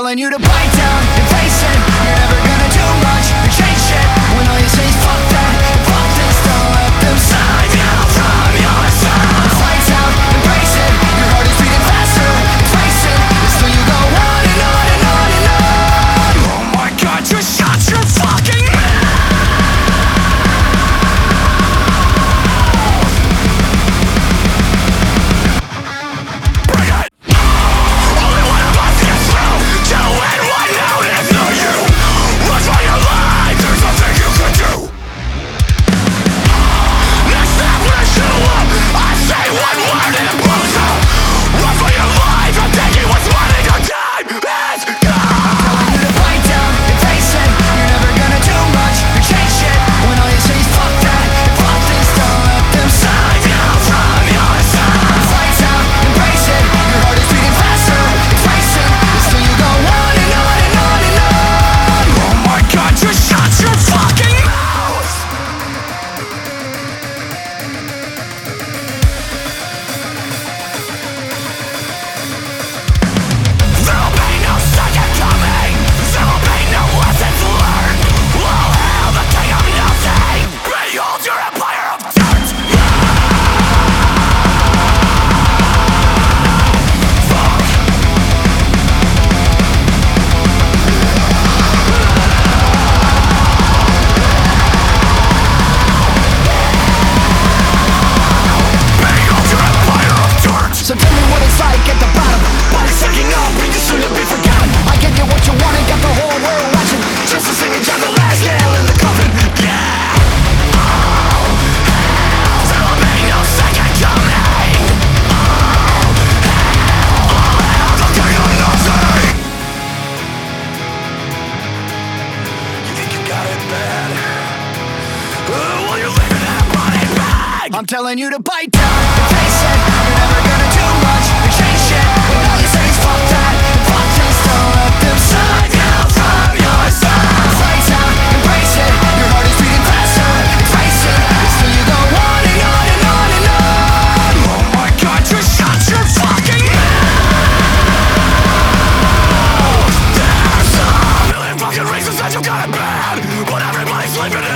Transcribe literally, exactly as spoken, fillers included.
telling you to bite down and face it. You're never gonna do much or change shit when all you say is fuck that, fuck this. Don't let them side you from your side. Lights out, embrace it. Your heart is beating faster, face it. Still you go on and on and on and on. Oh my God, just shut your fucking mouth. So tell me what it's like at the bottom. Body sucking up, we just soon to be forgotten. I gave you what you wanted, got the whole world watching. Just to sing and drop the last nail in the coffin. Yeah. Oh, hell, there will be no second coming. Oh, hell, all hell, the king of nothing. You think you got it bad? Uh, well, you're living in a body bag. I'm telling you to bite down and face it. You're never gonna do much or change shit when all you say is fuck that, fuck this. Don't let them side you from your side. Lights out, embrace it. Your heart is beating faster, face it. Still you go on and on and on and on. Oh my God, just shut your fucking mouth. There's a million fucking reasons that you got it bad, but everybody's living it.